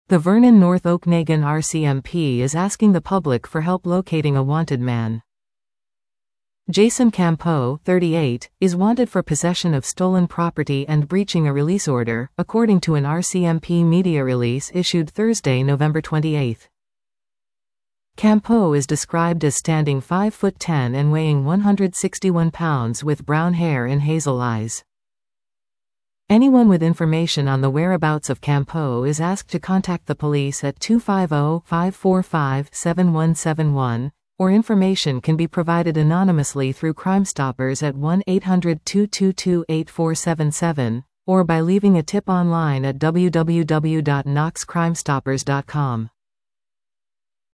The Vernon North Okanagan RCMP is asking the public for help locating a wanted man. Jason Campeau, 38, is wanted for possession of stolen property and breaching a release order, according to an RCMP media release issued Thursday, November 28. Campeau is described as standing 5'10" and weighing 161 pounds with brown hair and hazel eyes. Anyone with information on the whereabouts of Campeau is asked to contact the police at 250-545-7171, or information can be provided anonymously through Crime Stoppers at 1-800-222-8477, or by leaving a tip online at www.knoxcrimestoppers.com.